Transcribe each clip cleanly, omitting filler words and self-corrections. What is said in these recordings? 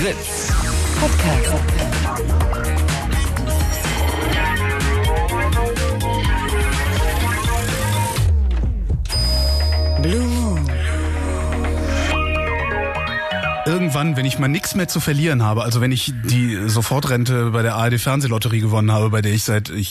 Fritz. Podcast. Irgendwann, wenn ich mal nichts mehr zu verlieren habe, also wenn ich die Sofortrente bei der ARD Fernsehlotterie gewonnen habe, bei der ich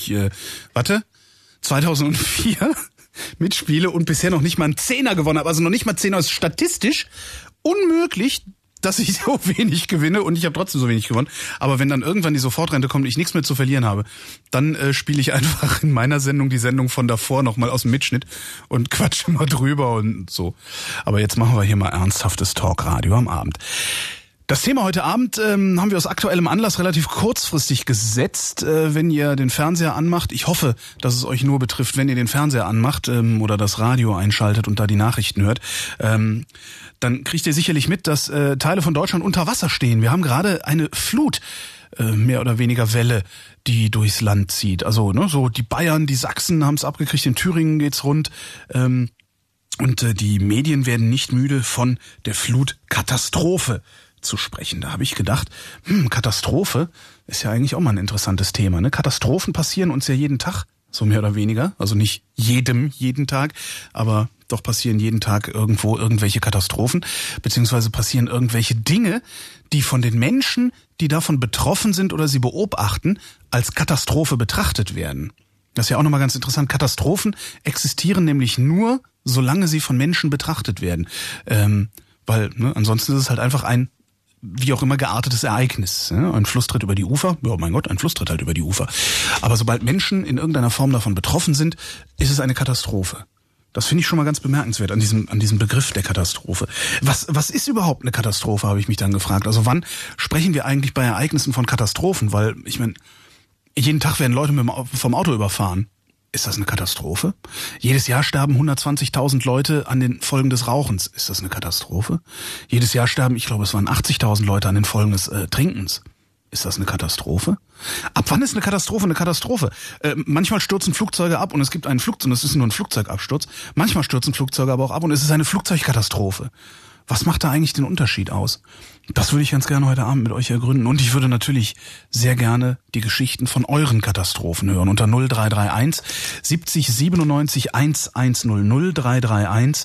2004 mitspiele und bisher noch nicht mal einen Zehner gewonnen habe, also noch nicht mal Zehner, ist statistisch unmöglich, dass ich so wenig gewinne und ich habe trotzdem so wenig gewonnen. Aber wenn dann irgendwann die Sofortrente kommt und ich nichts mehr zu verlieren habe, dann spiele ich einfach in meiner Sendung die Sendung von davor nochmal aus dem Mitschnitt und quatsche mal drüber und so. Aber jetzt machen wir hier mal ernsthaftes Talkradio am Abend. Das Thema heute Abend haben wir aus aktuellem Anlass relativ kurzfristig gesetzt. Wenn ihr den Fernseher anmacht, ich hoffe, dass es euch nur betrifft, wenn ihr den Fernseher anmacht oder das Radio einschaltet und da die Nachrichten hört, dann kriegt ihr sicherlich mit, dass Teile von Deutschland unter Wasser stehen. Wir haben gerade eine Flut, mehr oder weniger Welle, die durchs Land zieht. Also so die Bayern, die Sachsen haben es abgekriegt, in Thüringen geht's rund. Und die Medien werden nicht müde, von der Flutkatastrophe zu sprechen. Da habe ich gedacht, Katastrophe ist ja eigentlich auch mal ein interessantes Thema. Ne? Katastrophen passieren uns ja jeden Tag, so mehr oder weniger. Also nicht jeden Tag, aber doch passieren jeden Tag irgendwo irgendwelche Katastrophen, beziehungsweise passieren irgendwelche Dinge, die von den Menschen, die davon betroffen sind oder sie beobachten, als Katastrophe betrachtet werden. Das ist ja auch nochmal ganz interessant. Katastrophen existieren nämlich nur, solange sie von Menschen betrachtet werden. Weil ansonsten ist es halt einfach ein wie auch immer geartetes Ereignis. Ja? Ein Fluss tritt über die Ufer. Ja, mein Gott, ein Fluss tritt halt über die Ufer. Aber sobald Menschen in irgendeiner Form davon betroffen sind, ist es eine Katastrophe. Das finde ich schon mal ganz bemerkenswert an diesem Begriff der Katastrophe. Was ist überhaupt eine Katastrophe, habe ich mich dann gefragt. Also wann sprechen wir eigentlich bei Ereignissen von Katastrophen? Weil, ich meine, jeden Tag werden Leute vom Auto überfahren. Ist das eine Katastrophe? Jedes Jahr sterben 120.000 Leute an den Folgen des Rauchens. Ist das eine Katastrophe? Jedes Jahr sterben, ich glaube, es waren 80.000 Leute an den Folgen des Trinkens. Ist das eine Katastrophe? Ab wann ist eine Katastrophe eine Katastrophe? Manchmal stürzen Flugzeuge ab und es gibt einen Flugzeug, und es ist nur ein Flugzeugabsturz. Manchmal stürzen Flugzeuge aber auch ab und es ist eine Flugzeugkatastrophe. Was macht da eigentlich den Unterschied aus? Das würde ich ganz gerne heute Abend mit euch ergründen. Und ich würde natürlich sehr gerne die Geschichten von euren Katastrophen hören. Unter 0331 70 97 110 0331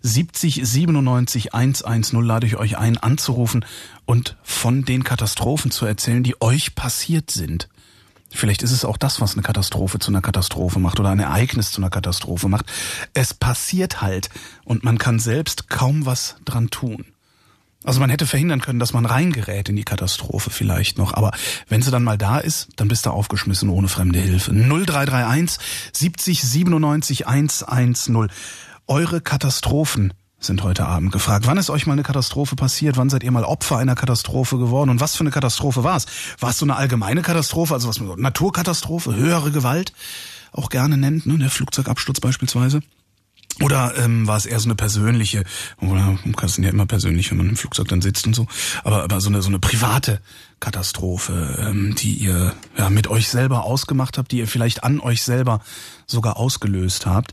70 97 110 lade ich euch ein, anzurufen und von den Katastrophen zu erzählen, die euch passiert sind. Vielleicht ist es auch das, was eine Katastrophe zu einer Katastrophe macht oder ein Ereignis zu einer Katastrophe macht. Es passiert halt und man kann selbst kaum was dran tun. Also man hätte verhindern können, dass man reingerät in die Katastrophe vielleicht noch. Aber wenn sie dann mal da ist, dann bist du aufgeschmissen ohne fremde Hilfe. 0331 70 97 110. Eure Katastrophen sind heute Abend gefragt. Wann ist euch mal eine Katastrophe passiert? Wann seid ihr mal Opfer einer Katastrophe geworden? Und was für eine Katastrophe war es? War es so eine allgemeine Katastrophe, also was man so Naturkatastrophe, höhere Gewalt auch gerne nennt, ne? Der Flugzeugabsturz beispielsweise? Oder war es eher so eine persönliche, das sind ja immer persönlich, wenn man im Flugzeug dann sitzt und so, aber so eine private Katastrophe, die ihr mit euch selber ausgemacht habt, die ihr vielleicht an euch selber sogar ausgelöst habt.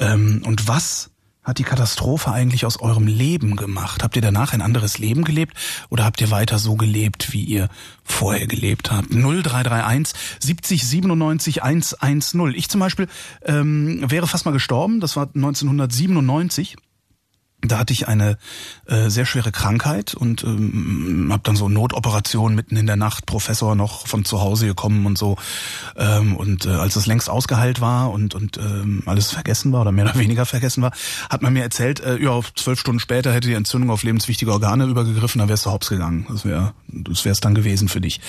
Und was hat die Katastrophe eigentlich aus eurem Leben gemacht? Habt ihr danach ein anderes Leben gelebt oder habt ihr weiter so gelebt, wie ihr vorher gelebt habt? 0331 70 97 110. Ich zum Beispiel wäre fast mal gestorben. Das war 1997. Da hatte ich eine sehr schwere Krankheit und habe dann so Notoperation mitten in der Nacht, Professor noch von zu Hause gekommen und so. Und als es längst ausgeheilt war und alles vergessen war oder mehr oder weniger vergessen war, hat man mir erzählt, 12 Stunden später hätte die Entzündung auf lebenswichtige Organe übergegriffen, dann wärst du hops gegangen. Das wär's dann gewesen für dich.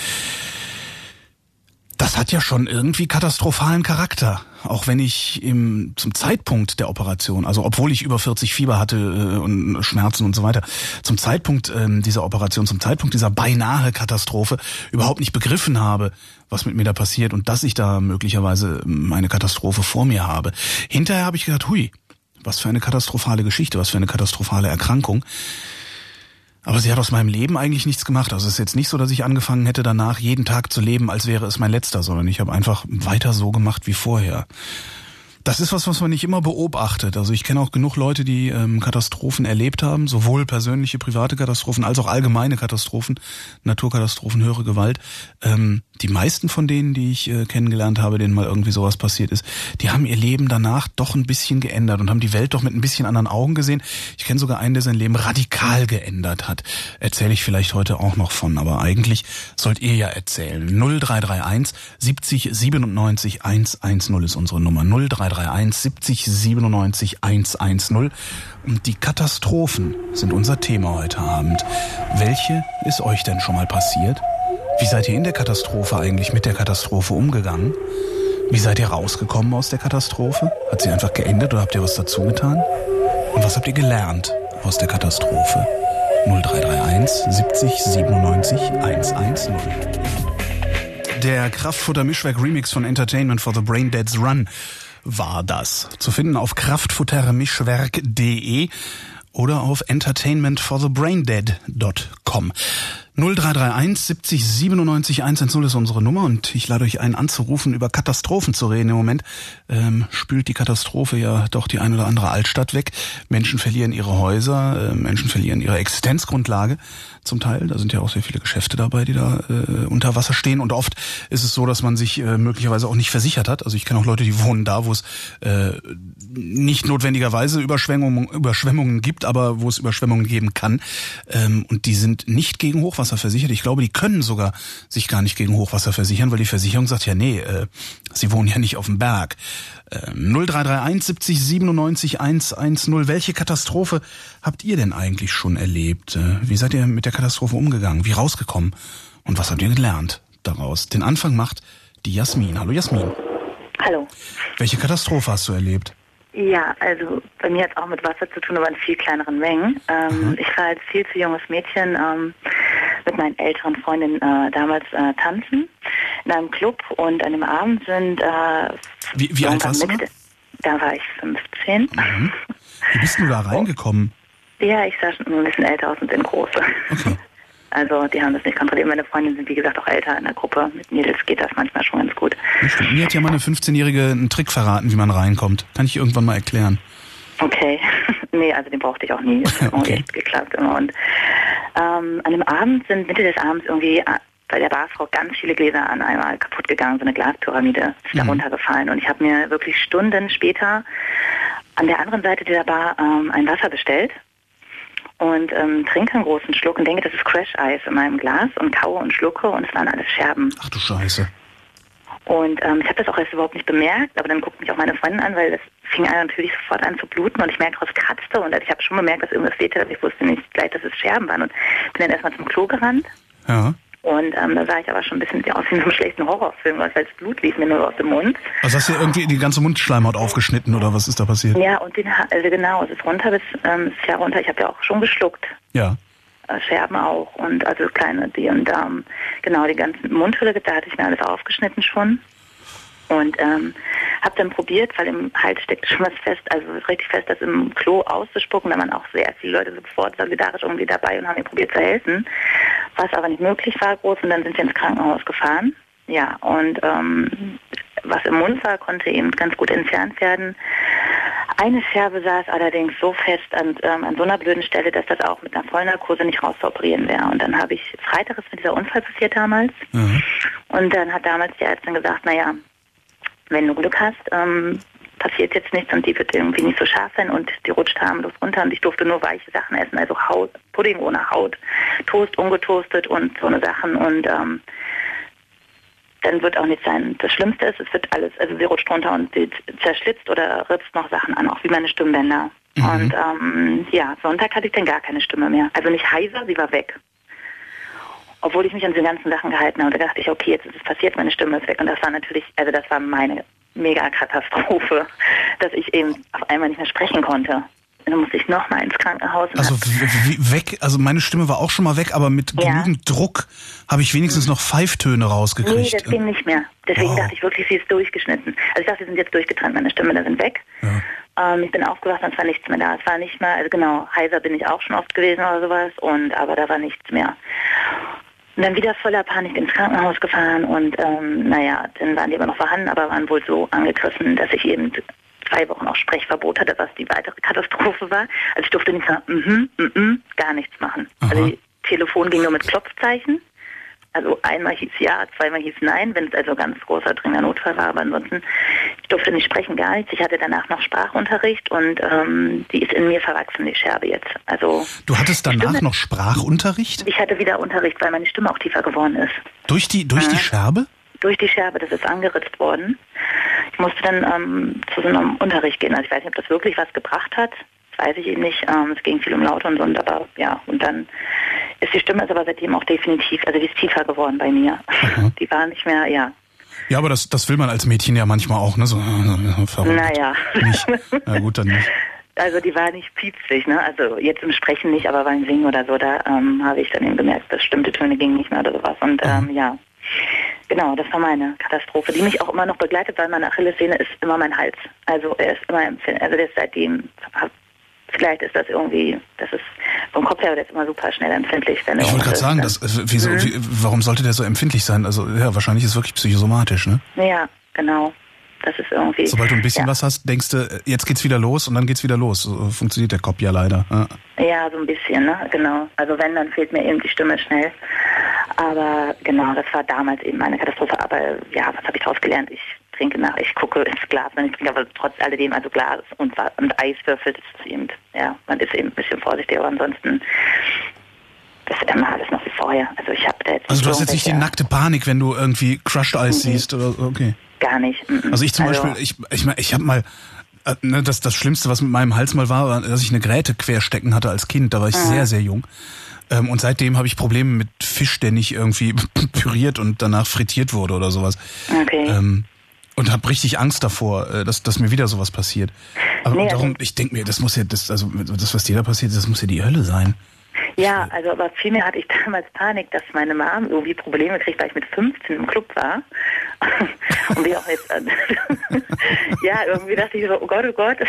Das hat ja schon irgendwie katastrophalen Charakter. Auch wenn ich zum Zeitpunkt der Operation, also obwohl ich über 40 Fieber hatte und Schmerzen und so weiter, zum Zeitpunkt dieser Operation, zum Zeitpunkt dieser beinahe Katastrophe überhaupt nicht begriffen habe, was mit mir da passiert und dass ich da möglicherweise eine Katastrophe vor mir habe. Hinterher habe ich gedacht, hui, was für eine katastrophale Geschichte, was für eine katastrophale Erkrankung. Aber sie hat aus meinem Leben eigentlich nichts gemacht. Also es ist jetzt nicht so, dass ich angefangen hätte, danach jeden Tag zu leben, als wäre es mein letzter, sondern ich habe einfach weiter so gemacht wie vorher. Das ist was man nicht immer beobachtet. Also ich kenne auch genug Leute, die Katastrophen erlebt haben, sowohl persönliche, private Katastrophen als auch allgemeine Katastrophen, Naturkatastrophen, höhere Gewalt. Die meisten von denen, die ich kennengelernt habe, denen mal irgendwie sowas passiert ist, die haben ihr Leben danach doch ein bisschen geändert und haben die Welt doch mit ein bisschen anderen Augen gesehen. Ich kenne sogar einen, der sein Leben radikal geändert hat. Erzähle ich vielleicht heute auch noch von, aber eigentlich sollt ihr ja erzählen. 0331 70 97 110 ist unsere Nummer. 0331 70 97 110. Und die Katastrophen sind unser Thema heute Abend. Welche ist euch denn schon mal passiert? Wie seid ihr in der Katastrophe eigentlich mit der Katastrophe umgegangen? Wie seid ihr rausgekommen aus der Katastrophe? Hat sie einfach geendet oder habt ihr was dazu getan? Und was habt ihr gelernt aus der Katastrophe? 0331 70 97 110. Der Kraftfutter-Mischwerk-Remix von Entertainment for the Braindead's Run war das. Zu finden auf kraftfuttermischwerk.de oder auf entertainmentforthebraindead.com. 0331 70 97 110 ist unsere Nummer und ich lade euch ein, anzurufen, über Katastrophen zu reden. Im Moment spült die Katastrophe ja doch die eine oder andere Altstadt weg. Menschen verlieren ihre Häuser, Menschen verlieren ihre Existenzgrundlage zum Teil. Da sind ja auch sehr viele Geschäfte dabei, die da unter Wasser stehen. Und oft ist es so, dass man sich möglicherweise auch nicht versichert hat. Also ich kenne auch Leute, die wohnen da, wo es nicht notwendigerweise Überschwemmungen gibt, aber wo es Überschwemmungen geben kann. Und die sind nicht gegen Hochwasser versichert. Ich glaube, die können sogar sich gar nicht gegen Hochwasser versichern, weil die Versicherung sagt, ja nee, sie wohnen ja nicht auf dem Berg. 0331 70 97 110. Welche Katastrophe habt ihr denn eigentlich schon erlebt? Wie seid ihr mit der Katastrophe umgegangen? Wie rausgekommen? Und was habt ihr gelernt daraus? Den Anfang macht die Jasmin. Hallo Jasmin. Hallo. Welche Katastrophe hast du erlebt? Ja, also bei mir hat es auch mit Wasser zu tun, aber in viel kleineren Mengen. Ich war als viel zu junges Mädchen mit meinen älteren Freundinnen damals tanzen in einem Club und an dem Abend sind... Wie alt warst du? Da war ich 15. Mhm. Wie bist du da reingekommen? Ja, ich sah schon ein bisschen älter aus und bin groß. Okay. Also die haben das nicht kontrolliert. Meine Freundinnen sind wie gesagt auch älter in der Gruppe. Mit Mädels geht das manchmal schon ganz gut. Mir hat ja mal eine 15-Jährige einen Trick verraten, wie man reinkommt. Kann ich irgendwann mal erklären. Okay. Nee, also den brauchte ich auch nie. Das hat Okay. echt geklappt immer. Und an dem Abend sind Mitte des Abends irgendwie bei der Barfrau ganz viele Gläser an einmal kaputt gegangen. So eine Glaspyramide ist da runtergefallen. Und ich habe mir wirklich Stunden später an der anderen Seite dieser Bar ein Wasser bestellt. Und trinke einen großen Schluck und denke, das ist Crash-Eis in meinem Glas und kaue und schlucke und es waren alles Scherben. Ach du Scheiße. Und ich habe das auch erst überhaupt nicht bemerkt, aber dann guckt mich auch meine Freundin an, weil das fing natürlich sofort an zu bluten und ich merkte, es kratzte und ich habe schon bemerkt, dass irgendwas wehte, aber ich wusste nicht gleich, dass es Scherben waren und bin dann erstmal zum Klo gerannt. Ja. Und da sah ich aber schon ein bisschen aus wie in so einem schlechten Horrorfilm, weil das Blut lief mir nur aus dem Mund. Also hast du irgendwie die ganze Mundschleimhaut aufgeschnitten oder was ist da passiert? Ja, und also genau, es ist runter bis ist ja runter. Ich habe ja auch schon geschluckt. Ja. Scherben auch und also kleine, die und genau, die ganze Mundhülle, da hatte ich mir alles aufgeschnitten schon. Und habe dann probiert, weil im Hals steckte schon was fest, also richtig fest, das im Klo auszuspucken. Da waren auch sehr viele Leute sofort solidarisch irgendwie dabei und haben mir probiert zu helfen, was aber nicht möglich war groß. Und dann sind wir ins Krankenhaus gefahren. Ja, und was im Mund war, konnte eben ganz gut entfernt werden. Eine Scherbe saß allerdings so fest an so einer blöden Stelle, dass das auch mit einer Vollnarkose nicht rauszuoperieren wäre. Und dann habe ich, Freitag ist mir dieser Unfall passiert damals. Mhm. Und dann hat damals die Ärztin gesagt, naja, wenn du Glück hast, passiert jetzt nichts und die wird irgendwie nicht so scharf sein und die rutscht harmlos runter und ich durfte nur weiche Sachen essen, also Haut, Pudding ohne Haut, Toast ungetoastet und so eine Sachen und dann wird auch nichts sein. Das Schlimmste ist, es wird alles, also sie rutscht runter und sie zerschlitzt oder ritzt noch Sachen an, auch wie meine Stimmbänder. Mhm. Und ja, Sonntag hatte ich dann gar keine Stimme mehr. Also nicht heiser, sie war weg. Obwohl ich mich an diese ganzen Sachen gehalten habe. Da dachte ich, okay, jetzt ist es passiert, meine Stimme ist weg. Und das war natürlich, also das war meine Mega-Katastrophe, dass ich eben auf einmal nicht mehr sprechen konnte. Und dann musste ich nochmal ins Krankenhaus. Also weg, also meine Stimme war auch schon mal weg, aber mit genügend Druck habe ich wenigstens noch Pfeiftöne rausgekriegt. Nee, das ging nicht mehr. Deswegen dachte ich wirklich, sie ist durchgeschnitten. Also ich dachte, sie sind jetzt durchgetrennt, meine Stimme, da sind weg. Ja. Ich bin aufgewacht und es war nichts mehr da. Es war nicht mal, also genau, heiser bin ich auch schon oft gewesen oder sowas, aber da war nichts mehr. Und dann wieder voller Panik ins Krankenhaus gefahren und naja, dann waren die aber noch vorhanden, aber waren wohl so angegriffen, dass ich eben 2 Wochen auch Sprechverbot hatte, was die weitere Katastrophe war. Also ich durfte nicht sagen, gar nichts machen. Aha. Also Telefon ging nur mit Klopfzeichen. Also einmal hieß ja, zweimal hieß nein, wenn es also ganz großer, dringender Notfall war. Aber ansonsten, ich durfte nicht sprechen, gar nichts. Ich hatte danach noch Sprachunterricht und die ist in mir verwachsen, die Scherbe jetzt. Also Du hattest danach noch Sprachunterricht? ich hatte wieder Unterricht, weil meine Stimme auch tiefer geworden ist. Durch die Scherbe? Durch die Scherbe, das ist angeritzt worden. Ich musste dann zu so einem Unterricht gehen. Also ich weiß nicht, ob das wirklich was gebracht hat. Das weiß ich eben nicht. Es ging viel um Laute und so. Aber ja, und dann ist die Stimme aber seitdem auch definitiv, also die ist tiefer geworden bei mir. Aha. Die war nicht mehr, ja. Ja, aber das will man als Mädchen ja manchmal auch, ne? So verrückt. Naja. Nicht. Na gut, dann nicht. Also die war nicht piepsig, ne? Also jetzt im Sprechen nicht, aber beim Singen oder so, da habe ich dann eben gemerkt, bestimmte Töne gingen nicht mehr oder sowas. Und ja, genau, das war meine Katastrophe, die mich auch immer noch begleitet, weil meine Achillessehne ist immer mein Hals. Also er ist immer empfindlich, also der ist seitdem, vielleicht ist das irgendwie, das ist vom Kopf her, der ist immer super schnell empfindlich. Wenn Ich wollte gerade sagen, warum sollte der so empfindlich sein? Also ja, wahrscheinlich ist es wirklich psychosomatisch, ne? Ja, genau. Das ist irgendwie... Sobald du ein bisschen was hast, denkst du, jetzt geht's wieder los und dann geht's wieder los. So funktioniert der Kopf ja leider. Ja, so ein bisschen, ne? Genau. Also wenn, dann fehlt mir eben die Stimme schnell. Aber genau, das war damals eben eine Katastrophe. Aber ja, was habe ich daraus gelernt? Ich trinke ich gucke ins Glas, wenn ich trinke, aber trotz alledem, also Glas und Eiswürfel, das ist eben, ja, man ist eben ein bisschen vorsichtiger, aber ansonsten das ist immer alles noch wie vorher. Also ich habe da jetzt... Also du hast jetzt nicht die nackte Panik, wenn du irgendwie Crushed Eis siehst oder so, okay. Gar nicht. Also ich zum Beispiel, ich habe mal, das Schlimmste, was mit meinem Hals mal war, dass ich eine Gräte querstecken hatte als Kind. Da war ich sehr, sehr jung. Und seitdem habe ich Probleme mit Fisch, der nicht irgendwie püriert und danach frittiert wurde oder sowas. Okay. Und habe richtig Angst davor, dass mir wieder sowas passiert. Aber darum, ich denke mir, das muss ja, das, was dir da passiert ist, das muss ja die Hölle sein. Ja, also aber vielmehr hatte ich damals Panik, dass meine Mom irgendwie Probleme kriegt, weil ich mit 15 im Club war. Und wie auch jetzt, ja, irgendwie dachte ich so, oh Gott.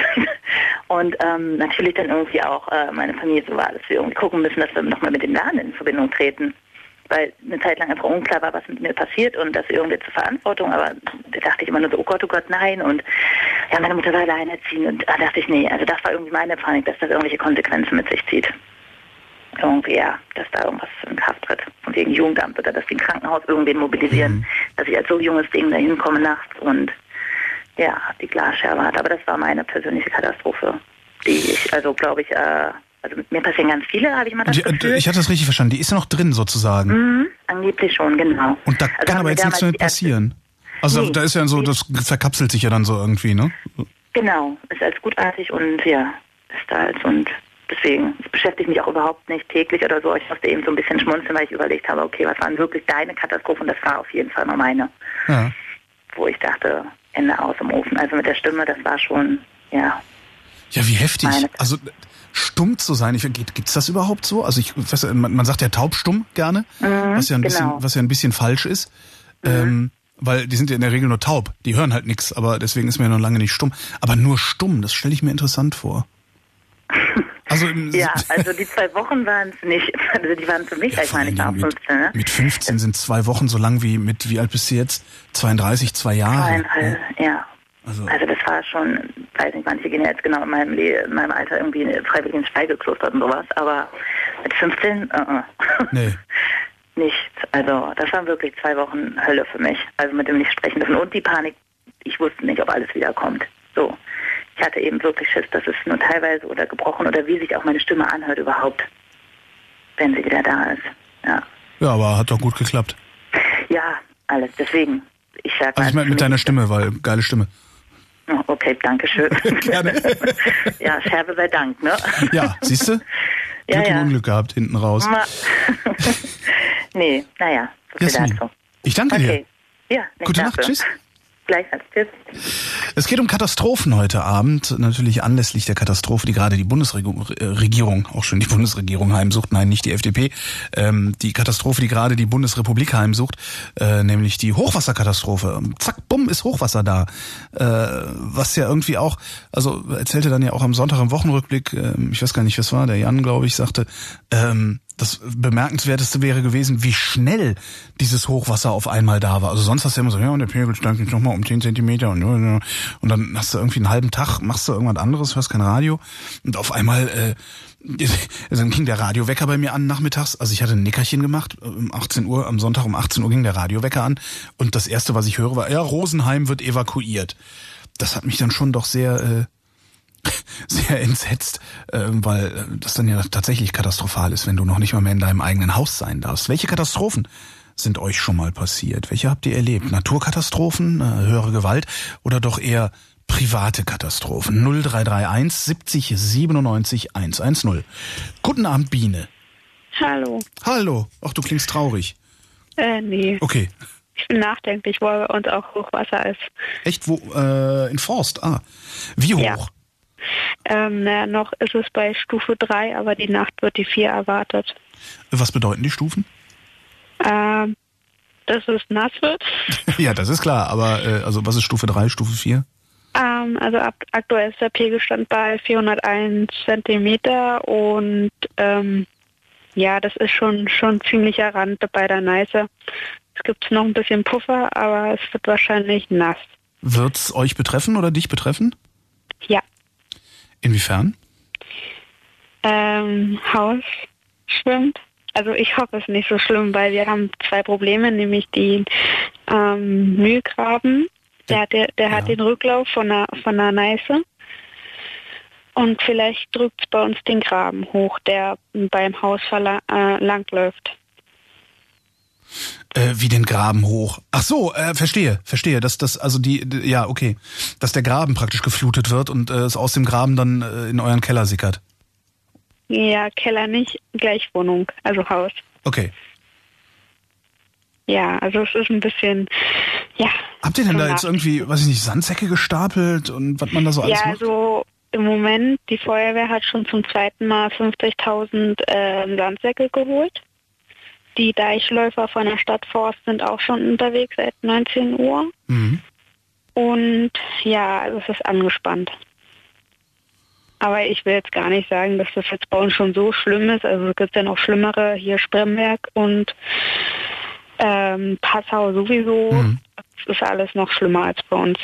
Und natürlich dann irgendwie auch meine Familie so war, dass wir irgendwie gucken müssen, dass wir nochmal mit dem Laden in Verbindung treten. Weil eine Zeit lang einfach unklar war, was mit mir passiert und das irgendwie zur Verantwortung, aber da dachte ich immer nur so, oh Gott, nein. Und ja, meine Mutter war alleinerziehend und da dachte ich, nee, also das war irgendwie meine Panik, dass das irgendwelche Konsequenzen mit sich zieht. Irgendwie, ja, dass da irgendwas in Kraft tritt. Von wegen Jugendamt oder dass die ein Krankenhaus irgendwen mobilisieren, dass ich als so junges Ding da hinkomme nachts und ja, die Glasscherbe hat. Aber das war meine persönliche Katastrophe, die ich, also glaube ich, also mit mir passieren ganz viele, habe ich mal das Gefühl. Ich hatte das richtig verstanden, die ist ja noch drin sozusagen. Angeblich schon, genau. Und da also kann aber jetzt nichts mehr passieren. Also nee. Da ist ja so, das verkapselt sich ja dann so irgendwie, ne? Genau, ist als gutartig und ja, ist da als und deswegen, es beschäftigt mich auch überhaupt nicht täglich oder so. Ich musste eben so ein bisschen schmunzeln, weil ich überlegt habe, okay, was waren wirklich deine Katastrophen? Und das war auf jeden Fall mal meine. Ja. Wo ich dachte, Ende aus im Ofen. Also mit der Stimme, das war schon, ja. Ja, wie heftig. Also stumm zu sein, gibt's das überhaupt so? Also ich weiß, man sagt ja taubstumm gerne, was ja ein bisschen falsch ist. Weil die sind ja in der Regel nur taub. Die hören halt nichts, aber deswegen ist man ja noch lange nicht stumm. Aber nur stumm, das stelle ich mir interessant vor. Also ja, also die 2 Wochen waren es nicht, also die waren für mich, ja, ich meine, ich war 15, ne? Mit 15 sind 2 Wochen so lang wie wie alt bist du jetzt? 32, 2 Jahre? 2,5, ja. Also das war schon, weiß nicht, manche gehen ja jetzt genau in meinem Alter irgendwie freiwillig ins Schweigekloster und sowas, aber mit 15, Nee. Nichts. Also das waren wirklich 2 Wochen Hölle für mich. Also mit dem nicht sprechen dürfen und die Panik, ich wusste nicht, ob alles wiederkommt. So. Ich hatte eben wirklich Schiss, dass es nur teilweise oder gebrochen oder wie sich auch meine Stimme anhört überhaupt, wenn sie wieder da ist. Ja. Ja, aber hat doch gut geklappt. Ja, alles. Deswegen. Ich sag also ich meine mit deiner Stimme, weil geile Stimme. Oh, okay, danke schön. Gerne. Ja, Scherbe sei Dank, ne? Ja, siehst du? Glück im Unglück gehabt, hinten raus. Nee, naja. Jasmin, ich danke dir. Ja, Gute Nacht, tschüss. Gleichfalls, tschüss. Es geht um Katastrophen heute Abend, natürlich anlässlich der Katastrophe, die gerade die Bundesregierung, auch schon die Bundesregierung heimsucht, nein, nicht die FDP, die Katastrophe, die gerade die Bundesrepublik heimsucht, nämlich die Hochwasserkatastrophe. Zack, bumm, ist Hochwasser da. Was ja irgendwie auch, also erzählte dann ja auch am Sonntag im Wochenrückblick, ich weiß gar nicht, was war, der Jan, glaube ich, sagte, Das Bemerkenswerteste wäre gewesen, wie schnell dieses Hochwasser auf einmal da war. Also sonst hast du ja immer so, ja, und der Pegel steigt jetzt nochmal um 10 Zentimeter und dann hast du irgendwie einen halben Tag, machst du irgendwas anderes, hörst kein Radio und auf einmal dann ging der Radiowecker bei mir an nachmittags. Also ich hatte ein Nickerchen gemacht, um 18 Uhr, am Sonntag um 18 Uhr ging der Radiowecker an und das Erste, was ich höre, war, ja, Rosenheim wird evakuiert. Das hat mich dann schon doch sehr entsetzt, weil das dann ja tatsächlich katastrophal ist, wenn du noch nicht mal mehr in deinem eigenen Haus sein darfst. Welche Katastrophen sind euch schon mal passiert? Welche habt ihr erlebt? Naturkatastrophen, höhere Gewalt oder doch eher private Katastrophen? 0331 70 97 110. Guten Abend, Biene. Hallo. Hallo. Ach, du klingst traurig. Nee. Okay. Ich bin nachdenklich, weil bei uns auch Hochwasser ist. Echt? Wo? In Forst? Ah. Wie hoch? Ja. Noch ist es bei Stufe 3, aber die Nacht wird die 4 erwartet. Was bedeuten die Stufen? Dass es nass wird. Ja, das ist klar. Aber also was ist Stufe 3, Stufe 4? Also aktuell ist der Pegelstand bei 401 Zentimeter und ja, das ist schon ziemlicher Rand bei der Neiße. Es gibt noch ein bisschen Puffer, aber es wird wahrscheinlich nass. Wird's euch betreffen oder dich betreffen? Ja. Inwiefern? Haus schwimmt. Also ich hoffe, es ist nicht so schlimm, weil wir haben 2 Probleme, nämlich den Mühlgraben. Der hat den Rücklauf von der Neiße. Und vielleicht drückt es bei uns den Graben hoch, der beim Haus langläuft. Wie den Graben hoch? Ach so, verstehe. Dass das, also ja, okay. Dass der Graben praktisch geflutet wird und es aus dem Graben dann in euren Keller sickert. Ja, Keller nicht, gleich Wohnung, also Haus. Okay. Ja, also es ist ein bisschen, ja. Habt ihr denn da jetzt irgendwie, weiß ich nicht, Sandsäcke gestapelt und was man da so alles macht? Ja, also im Moment, die Feuerwehr hat schon zum 2. Mal 50.000 Sandsäcke geholt. Die Deichläufer von der Stadt Forst sind auch schon unterwegs seit 19 Uhr. Mhm. Und ja, also es ist angespannt. Aber ich will jetzt gar nicht sagen, dass das jetzt bei uns schon so schlimm ist. Also es gibt ja noch schlimmere, hier Spremberg und Passau sowieso. Mhm. Das ist alles noch schlimmer als bei uns.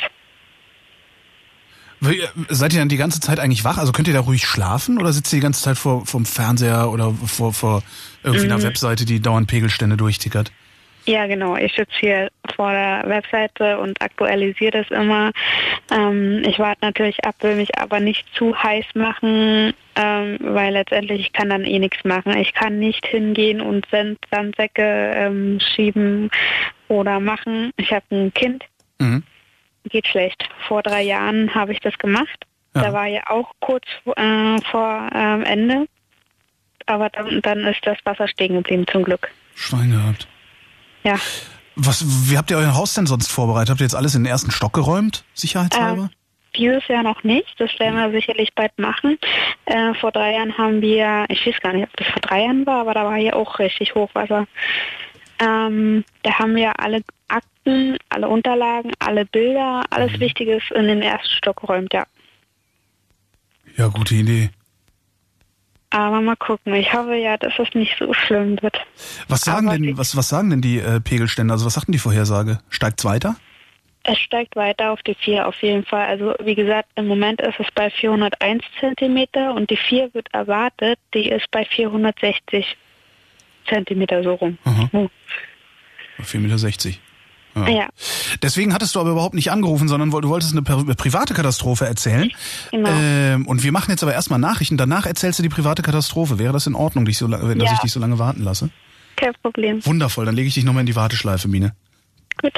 Seid ihr dann die ganze Zeit eigentlich wach? Also könnt ihr da ruhig schlafen oder sitzt ihr die ganze Zeit vom Fernseher oder vor irgendwie einer Webseite, die dauernd Pegelstände durchtickert? Ja, genau. Ich sitze hier vor der Webseite und aktualisiere das immer. Ich warte natürlich ab, will mich aber nicht zu heiß machen, weil letztendlich ich kann dann eh nichts machen. Ich kann nicht hingehen und Sandsäcke schieben oder machen. Ich habe ein Kind. Mhm. Geht schlecht. Vor 3 Jahren habe ich das gemacht. Ja. Da war ja auch kurz vor Ende. Aber dann ist das Wasser stehen geblieben, zum Glück. Schwein gehabt. Ja. Wie habt ihr euer Haus denn sonst vorbereitet? Habt ihr jetzt alles in den ersten Stock geräumt, sicherheitshalber? Dieses Jahr noch nicht. Das werden wir sicherlich bald machen. Vor 3 Jahren haben wir, ich weiß gar nicht, ob das vor 3 Jahren war, aber da war hier auch richtig Hochwasser. Da haben wir alle Akten, alle Unterlagen, alle Bilder, alles Wichtiges in den ersten Stock geräumt, ja. Ja, gute Idee. Aber mal gucken. Ich hoffe ja, dass es nicht so schlimm wird. Was sagen denn die Pegelstände? Also was sagt denn die Vorhersage? Steigt's weiter? Es steigt weiter auf die 4 auf jeden Fall. Also wie gesagt, im Moment ist es bei 401 Zentimeter und die 4 wird erwartet, die ist bei 460 Zentimeter so rum. Aha. 4,60 Meter. Ja. Deswegen hattest du aber überhaupt nicht angerufen, sondern du wolltest eine private Katastrophe erzählen. Genau. Und wir machen jetzt aber erstmal Nachrichten, danach erzählst du die private Katastrophe. Wäre das in Ordnung, dass ich dich so lange warten lasse? Kein Problem. Wundervoll, dann lege ich dich nochmal in die Warteschleife, Biene. Gut.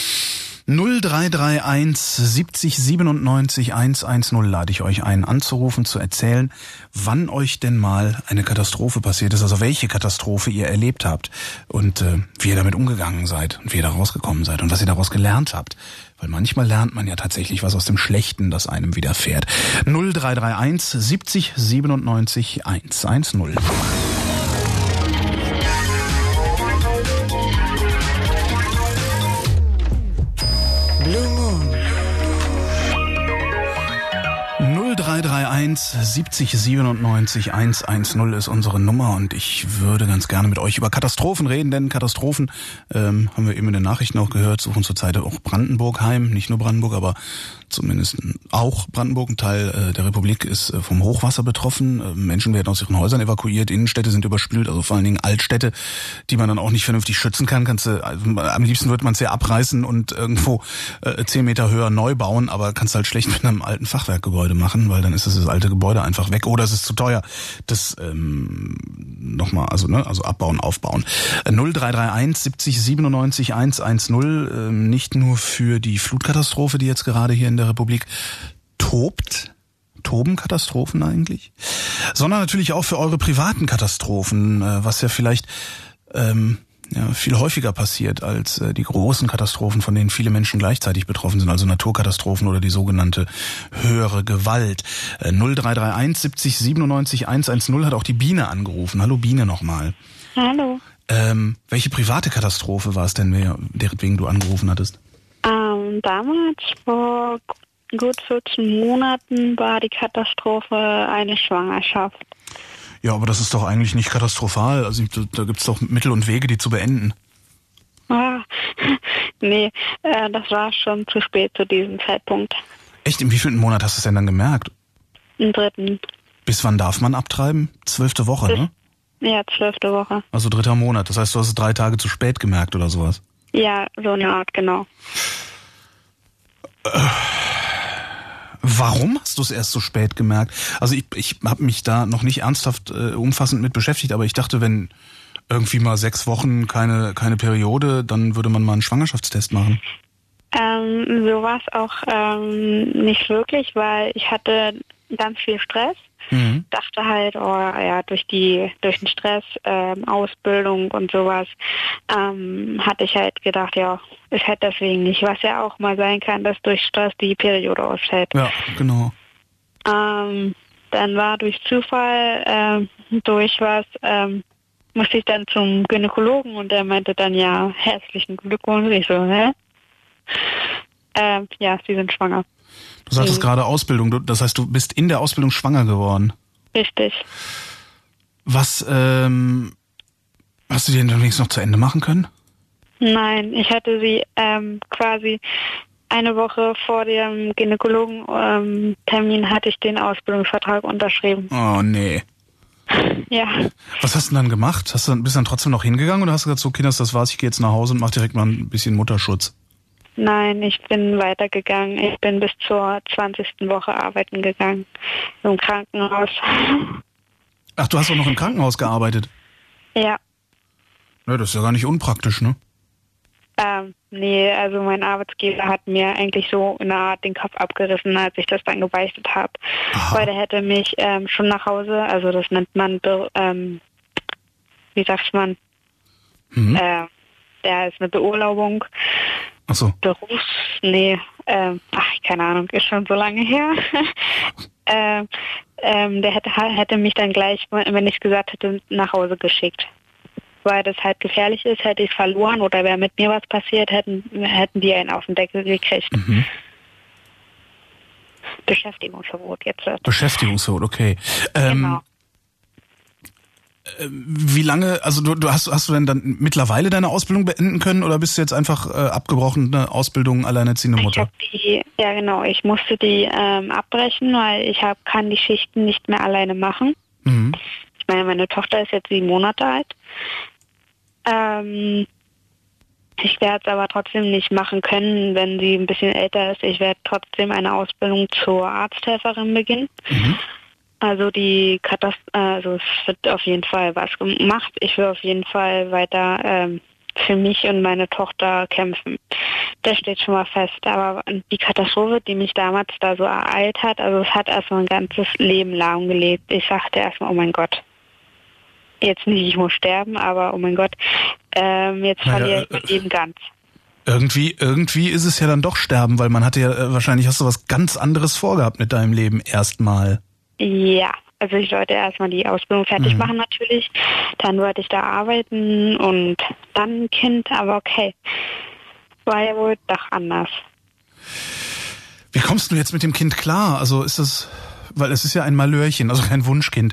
0331 70 97 110 lade ich euch ein, anzurufen, zu erzählen, wann euch denn mal eine Katastrophe passiert ist, also welche Katastrophe ihr erlebt habt und wie ihr damit umgegangen seid und wie ihr da rausgekommen seid und was ihr daraus gelernt habt. Weil manchmal lernt man ja tatsächlich was aus dem Schlechten, das einem widerfährt. 0331 70 97 110. Blue Moon. 0331 70 97 110 ist unsere Nummer und ich würde ganz gerne mit euch über Katastrophen reden, denn Katastrophen, haben wir eben in den Nachrichten auch gehört, suchen zurzeit auch Brandenburg heim, nicht nur Brandenburg, aber zumindest auch Brandenburg, ein Teil der Republik ist vom Hochwasser betroffen, Menschen werden aus ihren Häusern evakuiert, Innenstädte sind überspült, also vor allen Dingen Altstädte, die man dann auch nicht vernünftig schützen kann, also am liebsten würde man es ja abreißen und irgendwo 10 Meter höher neu bauen, aber kannst halt schlecht mit einem alten Fachwerkgebäude machen, weil dann ist das alte Gebäude einfach weg oder es ist zu teuer. Das nochmal, also abbauen, aufbauen. 0331 70 97 110, nicht nur für die Flutkatastrophe, die jetzt gerade hier in der Republik toben Katastrophen eigentlich, sondern natürlich auch für eure privaten Katastrophen, was ja vielleicht viel häufiger passiert als die großen Katastrophen, von denen viele Menschen gleichzeitig betroffen sind, also Naturkatastrophen oder die sogenannte höhere Gewalt. 0331 70 97 110 hat auch die Biene angerufen. Hallo Biene nochmal. Hallo. Welche private Katastrophe war es denn, deretwegen du angerufen hattest? Damals, vor gut 14 Monaten, war die Katastrophe eine Schwangerschaft. Ja, aber das ist doch eigentlich nicht katastrophal. Also da gibt's doch Mittel und Wege, die zu beenden. Nee, das war schon zu spät zu diesem Zeitpunkt. Echt? In wievielten Monat hast du es denn dann gemerkt? Im 3. Bis wann darf man abtreiben? 12. Woche, ne? Ja, 12. Woche. Also 3. Monat. Das heißt, du hast es 3 Tage zu spät gemerkt oder sowas? Ja, so eine Art, genau. Warum hast du es erst so spät gemerkt? Also ich habe mich da noch nicht ernsthaft umfassend mit beschäftigt, aber ich dachte, wenn irgendwie mal 6 Wochen keine Periode, dann würde man mal einen Schwangerschaftstest machen. So war es auch nicht wirklich, weil ich hatte ganz viel Stress. Dachte halt, durch den Stress, Ausbildung und sowas, hatte ich halt gedacht, ja, ist halt deswegen nicht. Was ja auch mal sein kann, dass durch Stress die Periode ausfällt. Ja, genau. Dann war durch Zufall, musste ich dann zum Gynäkologen und der meinte dann, ja, herzlichen Glückwunsch. Ich so, hä? Ja, Sie sind schwanger. Du sagtest gerade Ausbildung, das heißt, du bist in der Ausbildung schwanger geworden. Richtig. Was, hast du die denn wenigstens noch zu Ende machen können? Nein, ich hatte sie quasi eine Woche vor dem Gynäkologen-Termin hatte ich den Ausbildungsvertrag unterschrieben. Oh, nee. Ja. Was hast du denn dann gemacht? Bist du dann trotzdem noch hingegangen oder hast du gesagt, so Kinders, das war's, ich gehe jetzt nach Hause und mach direkt mal ein bisschen Mutterschutz? Nein, ich bin weitergegangen. Ich bin bis zur 20. Woche arbeiten gegangen. Im Krankenhaus. Ach, du hast auch noch im Krankenhaus gearbeitet? Ja. Ja, das ist ja gar nicht unpraktisch, ne? Nee, also mein Arbeitgeber hat mir eigentlich so in einer Art den Kopf abgerissen, als ich das dann gebeichtet habe. Weil der hätte mich schon nach Hause, also das nennt man, wie sagt man, der ist eine Beurlaubung. Ach so. Keine Ahnung, ist schon so lange her. Der hätte mich dann gleich, wenn ich gesagt hätte, nach Hause geschickt. Weil das halt gefährlich ist, hätte ich verloren oder wäre mit mir was passiert, hätten die einen auf den Deckel gekriegt. Beschäftigungsverbot jetzt. Beschäftigungsverbot, okay. Genau. Wie lange, also du hast du denn dann mittlerweile deine Ausbildung beenden können oder bist du jetzt einfach abgebrochene Ausbildung alleinerziehende Mutter? Ich musste die abbrechen, weil ich kann die Schichten nicht mehr alleine machen. Ich meine Tochter ist jetzt 7 Monate alt. Ich werde es aber trotzdem nicht machen können, wenn sie ein bisschen älter ist. Ich werde trotzdem eine Ausbildung zur Arzthelferin beginnen. Also es wird auf jeden Fall was gemacht. Ich will auf jeden Fall weiter für mich und meine Tochter kämpfen. Das steht schon mal fest. Aber die Katastrophe, die mich damals da so ereilt hat, also es hat erstmal ein ganzes Leben lahmgelegt. Ich sagte erstmal, oh mein Gott. Jetzt nicht, ich muss sterben, aber oh mein Gott, jetzt verliere ich mein Leben ganz. Irgendwie ist es ja dann doch sterben, weil man hatte ja, wahrscheinlich hast du was ganz anderes vorgehabt mit deinem Leben erstmal. Ja, also ich wollte erstmal die Ausbildung fertig machen natürlich, dann wollte ich da arbeiten und dann ein Kind, aber okay, war ja wohl doch anders. Wie kommst du jetzt mit dem Kind klar? Also ist das weil es ist ja ein Malörchen, also kein Wunschkind.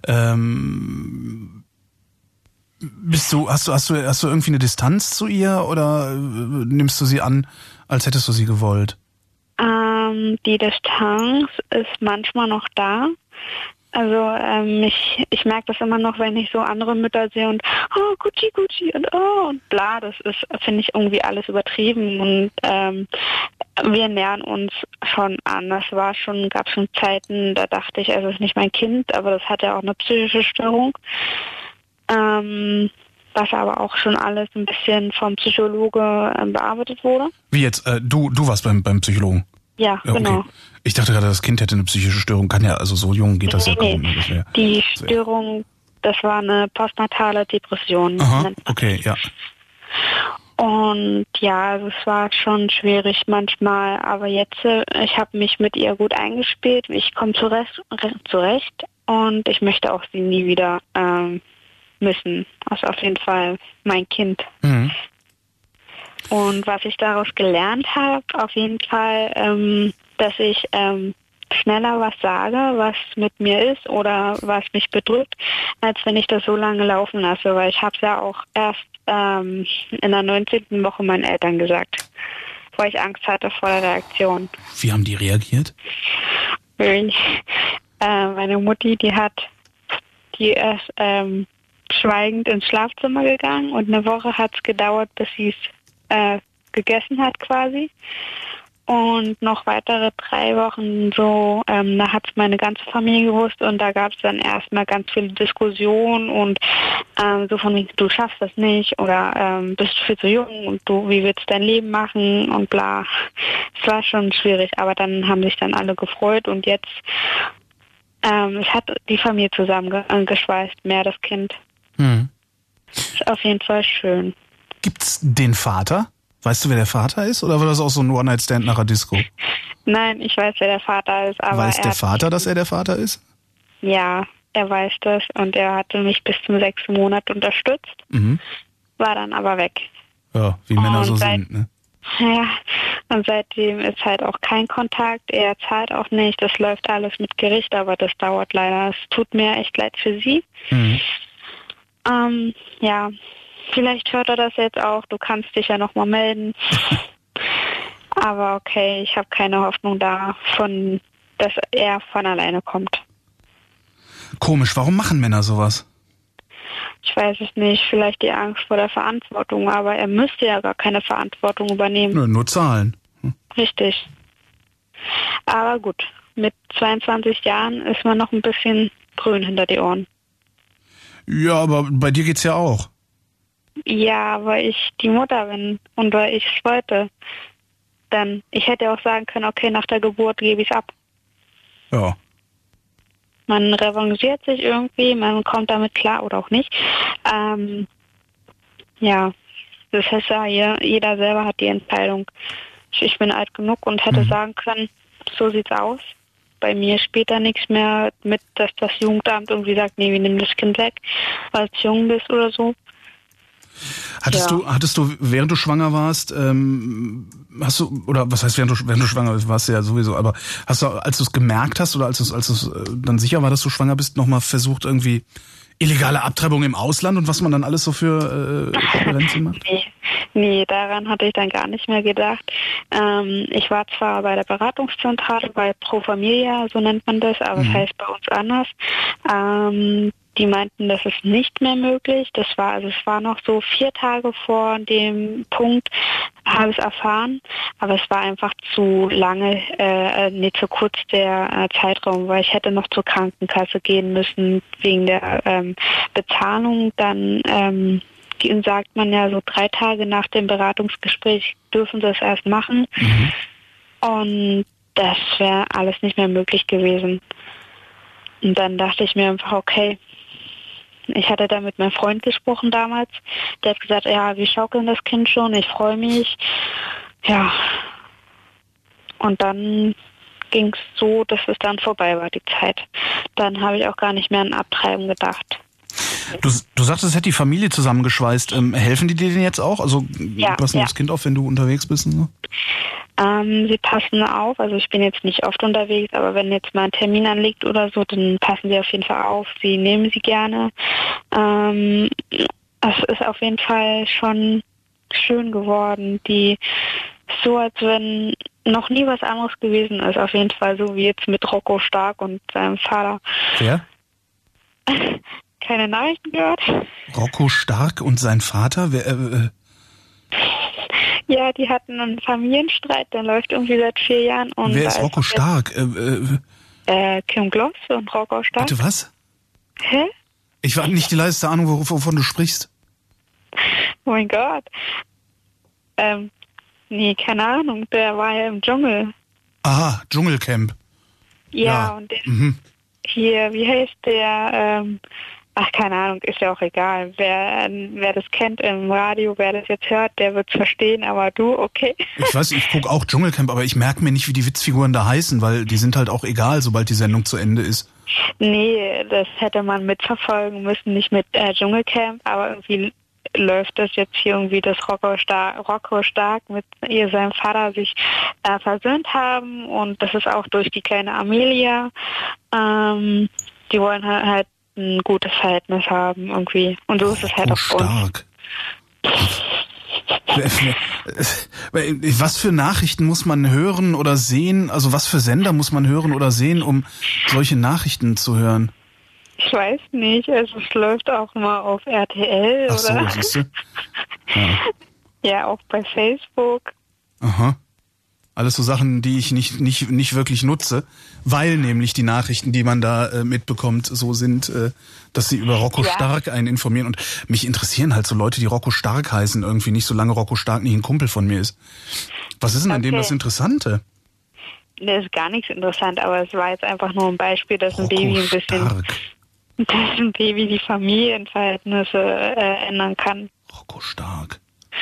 Hast du irgendwie eine Distanz zu ihr oder nimmst du sie an, als hättest du sie gewollt? Die Distanz ist manchmal noch da. Also ich merke das immer noch, wenn ich so andere Mütter sehe und Gucci und bla, das ist, finde ich, irgendwie alles übertrieben und wir nähern uns schon an. Gab schon Zeiten, da dachte ich, es ist nicht mein Kind, aber das hat ja auch eine psychische Störung. Was aber auch schon alles ein bisschen vom Psychologe bearbeitet wurde. Wie jetzt? Du warst beim Psychologen? Ja, genau. Okay. Ich dachte gerade, das Kind hätte eine psychische Störung. Kann ja, also so jung geht das ja kaum. Nee. Die Störung, das war eine postnatale Depression. Aha, okay, ja. Und ja, also es war schon schwierig manchmal, aber jetzt, ich habe mich mit ihr gut eingespielt. Ich komme zurecht und ich möchte auch sie nie wieder missen. Also auf jeden Fall mein Kind. Mhm. Und was ich daraus gelernt habe, auf jeden Fall, dass ich schneller was sage, was mit mir ist oder was mich bedrückt, als wenn ich das so lange laufen lasse. Weil ich habe es ja auch erst in der 19. Woche meinen Eltern gesagt, weil ich Angst hatte vor der Reaktion. Wie haben die reagiert? Meine Mutti, die ist schweigend ins Schlafzimmer gegangen und eine Woche hat es gedauert, bis sie es gegessen hat quasi. Und noch weitere 3 Wochen so, da hat es meine ganze Familie gewusst und da gab es dann erstmal ganz viele Diskussionen und so von wegen, du schaffst das nicht oder bist du viel zu jung und du, wie willst du dein Leben machen und bla. Es war schon schwierig, aber dann haben sich dann alle gefreut und jetzt es hat die Familie zusammengeschweißt, mehr das Kind. Ist auf jeden Fall schön. Gibt's den Vater? Weißt du, wer der Vater ist? Oder war das auch so ein One-Night-Stand nach der Disco? Nein, ich weiß, wer der Vater ist. Aber weiß der Vater, dass er der Vater ist? Ja, er weiß das. Und er hatte mich bis zum 6. Monat unterstützt. Mhm. War dann aber weg. Ja, wie Männer so sind, ne? Ja, und seitdem ist halt auch kein Kontakt. Er zahlt auch nicht. Das läuft alles mit Gericht, aber das dauert leider. Es tut mir echt leid für sie. Mhm. Ja, vielleicht hört er das jetzt auch. Du kannst dich ja nochmal melden. Aber okay, ich habe keine Hoffnung davon, dass er von alleine kommt. Komisch, warum machen Männer sowas? Ich weiß es nicht. Vielleicht die Angst vor der Verantwortung. Aber er müsste ja gar keine Verantwortung übernehmen. Nö, nur zahlen. Richtig. Aber gut, mit 22 Jahren ist man noch ein bisschen grün hinter die Ohren. Ja, aber bei dir geht's ja auch. Ja, weil ich die Mutter bin und weil ich es wollte. Dann, ich hätte auch sagen können, okay, nach der Geburt gebe ich es ab. Ja. Man revanchiert sich irgendwie, man kommt damit klar oder auch nicht. Ja, das heißt ja, jeder selber hat die Entscheidung. Ich bin alt genug und hätte sagen können, so sieht's aus. Bei mir spielt da nichts mehr mit, dass das Jugendamt irgendwie sagt, nee, wir nehmen das Kind weg, weil du jung bist oder so. Hattest du, während du schwanger warst, hast du, oder was heißt, während du schwanger bist, warst du ja sowieso, aber hast du, als du es gemerkt hast oder als es dann sicher war, dass du schwanger bist, nochmal versucht, irgendwie illegale Abtreibung im Ausland und was man dann alles so für Referenzen macht? Nee, daran hatte ich dann gar nicht mehr gedacht. Ich war zwar bei der Beratungszentrale, bei Pro Familia, so nennt man das, aber das heißt bei uns anders. Die meinten, das ist nicht mehr möglich. Es war noch so 4 Tage vor dem Punkt, habe ich es erfahren, aber es war einfach zu lange, zu kurz der Zeitraum, weil ich hätte noch zur Krankenkasse gehen müssen wegen der Bezahlung. Dann sagt man ja so 3 Tage nach dem Beratungsgespräch dürfen sie es erst machen. Und das wäre alles nicht mehr möglich gewesen. Und dann dachte ich mir einfach, okay, ich hatte da mit meinem Freund gesprochen damals. Der hat gesagt, ja, wir schaukeln das Kind schon, ich freue mich. Ja. Und dann ging es so, dass es dann vorbei war, die Zeit. Dann habe ich auch gar nicht mehr an Abtreiben gedacht. Du sagtest, es hätte die Familie zusammengeschweißt. Helfen die dir denn jetzt auch? Also passen das Kind auf, wenn du unterwegs bist? Und so? Sie passen auf, also ich bin jetzt nicht oft unterwegs, aber wenn jetzt mal ein Termin anliegt oder so, dann passen sie auf jeden Fall auf. Sie nehmen sie gerne. Es ist auf jeden Fall schon schön geworden. So, als wenn noch nie was anderes gewesen ist. Auf jeden Fall so wie jetzt mit Rocco Stark und seinem Vater. Wer? Keine Nachrichten gehört? Rocco Stark und sein Vater? Ja, die hatten einen Familienstreit, der läuft irgendwie seit 4 Jahren. Und wer ist Rocco Stark? Kim Gloss und Rocco Stark. Bitte was? Hä? Ich habe nicht die leiseste Ahnung, wovon du sprichst. Oh mein Gott. Nee, keine Ahnung. Der war ja im Dschungel. Aha, Dschungelcamp. Ja. Und der, hier, wie heißt der? Keine Ahnung, ist ja auch egal. Wer das kennt im Radio, wer das jetzt hört, der wird's verstehen, aber du, okay. Ich weiß, ich gucke auch Dschungelcamp, aber ich merke mir nicht, wie die Witzfiguren da heißen, weil die sind halt auch egal, sobald die Sendung zu Ende ist. Nee, das hätte man mitverfolgen müssen, nicht mit Dschungelcamp, aber irgendwie läuft das jetzt hier irgendwie, dass Rocco Stark mit seinem Vater sich versöhnt haben und das ist auch durch die kleine Amelia. Die wollen halt ein gutes Verhältnis haben irgendwie. Und so ist es halt auch Stark. Was für Nachrichten muss man hören oder sehen? Also was für Sender muss man hören oder sehen, um solche Nachrichten zu hören? Ich weiß nicht. Also es läuft auch mal auf RTL. Ach so, oder? Siehst du? Ja, auch bei Facebook. Aha. Alles so Sachen, die ich nicht wirklich nutze, weil nämlich die Nachrichten, die man da mitbekommt, so sind, dass sie über Rocco Stark einen informieren. Und mich interessieren halt so Leute, die Rocco Stark heißen, irgendwie nicht, solange Rocco Stark nicht ein Kumpel von mir ist. Was ist denn an dem das Interessante? Das ist gar nichts interessant, aber es war jetzt einfach nur ein Beispiel, dass ein Baby die Familienverhältnisse ändern kann. Rocco Stark.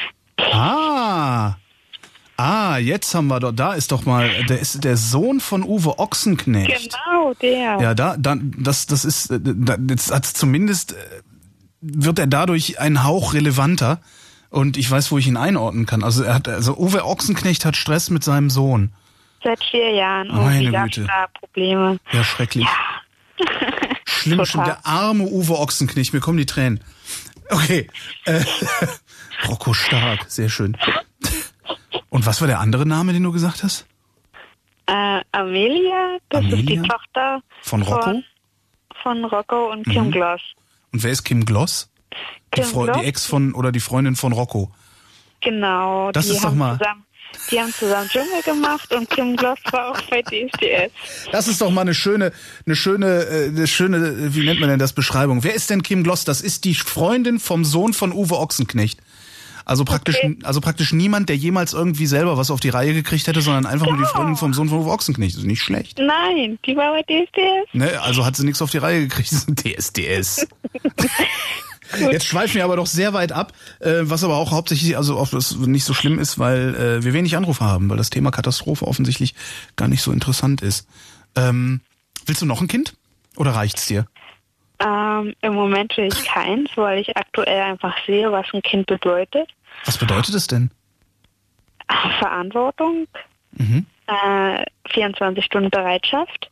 Jetzt haben wir doch, da ist doch mal, der ist der Sohn von Uwe Ochsenknecht. Genau, der. Ja, das ist, jetzt hat's zumindest, wird er dadurch ein Hauch relevanter und ich weiß, wo ich ihn einordnen kann. Also Uwe Ochsenknecht hat Stress mit seinem Sohn. Seit 4 Jahren. Meine Güte. Da Probleme. Ja, schrecklich. Ja. Schlimm, schon der arme Uwe Ochsenknecht, mir kommen die Tränen. Okay. Rocco Stark, sehr schön. Und was war der andere Name, den du gesagt hast? Amelia, das ist die Tochter von Rocco? Von Rocco und Kim Gloss. Und wer ist Kim Gloss? Gloss? Die Ex oder die Freundin von Rocco. Genau, das ist doch mal. Die haben zusammen Dschungel gemacht und Kim Gloss war auch bei DSDS. Das ist doch mal eine schöne, wie nennt man denn das, Beschreibung? Wer ist denn Kim Gloss? Das ist die Freundin vom Sohn von Uwe Ochsenknecht. Also praktisch niemand, der jemals irgendwie selber was auf die Reihe gekriegt hätte, sondern einfach nur die Freundin vom Sohn von Uwe Ochsenknecht. Das ist nicht schlecht. Nein, die war bei DSDS. Ne, also hat sie nichts auf die Reihe gekriegt. DSDS. Jetzt schweifen wir aber doch sehr weit ab, was aber auch hauptsächlich, also auch das nicht so schlimm ist, weil wir wenig Anrufe haben, weil das Thema Katastrophe offensichtlich gar nicht so interessant ist. Willst du noch ein Kind? Oder reicht's dir? Im Moment will ich keins, weil ich aktuell einfach sehe, was ein Kind bedeutet. Was bedeutet es denn? Verantwortung, 24 Stunden Bereitschaft,